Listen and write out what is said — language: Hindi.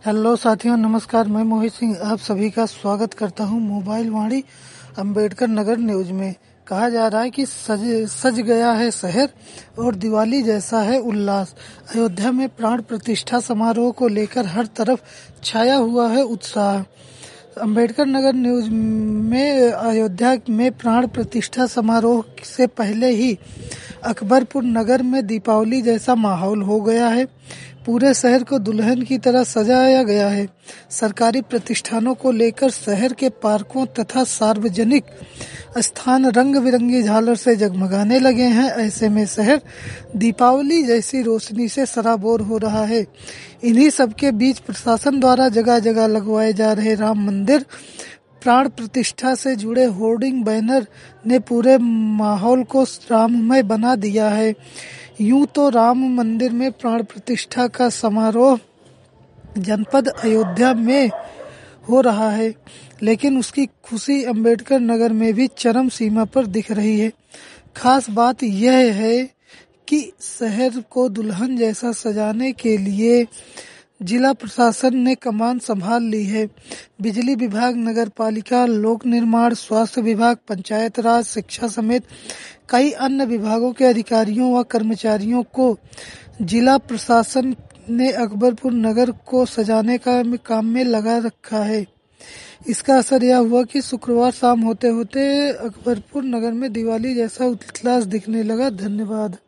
हेलो साथियों, नमस्कार। मैं मोहित सिंह आप सभी का स्वागत करता हूं मोबाइल वाणी अंबेडकर नगर न्यूज में। कहा जा रहा है कि सज गया है शहर और दिवाली जैसा है उल्लास। अयोध्या में प्राण प्रतिष्ठा समारोह को लेकर हर तरफ छाया हुआ है उत्साह। अंबेडकर नगर न्यूज में अयोध्या में प्राण प्रतिष्ठा समारोह से पहले ही अकबरपुर नगर में दीपावली जैसा माहौल हो गया है। पूरे शहर को दुल्हन की तरह सजाया गया है। सरकारी प्रतिष्ठानों को लेकर शहर के पार्कों तथा सार्वजनिक स्थान रंग बिरंगी झालर से जगमगाने लगे हैं। ऐसे में शहर दीपावली जैसी रोशनी से सराबोर हो रहा है। इन्हीं सबके बीच प्रशासन द्वारा जगह जगह लगवाए जा रहे राम मंदिर प्राण प्रतिष्ठा से जुड़े होर्डिंग बैनर ने पूरे माहौल को राममय बना दिया है। यूं तो राम मंदिर में प्राण प्रतिष्ठा का समारोह जनपद अयोध्या में हो रहा है, लेकिन उसकी खुशी अंबेडकर नगर में भी चरम सीमा पर दिख रही है। खास बात यह है कि शहर को दुल्हन जैसा सजाने के लिए जिला प्रशासन ने कमान संभाल ली है। बिजली विभाग, नगर पालिका, लोक निर्माण, स्वास्थ्य विभाग, पंचायत राज, शिक्षा समेत कई अन्य विभागों के अधिकारियों व कर्मचारियों को जिला प्रशासन ने अकबरपुर नगर को सजाने का काम में लगा रखा है। इसका असर यह हुआ कि शुक्रवार शाम होते होते अकबरपुर नगर में दिवाली जैसा उल्लास दिखने लगा। धन्यवाद।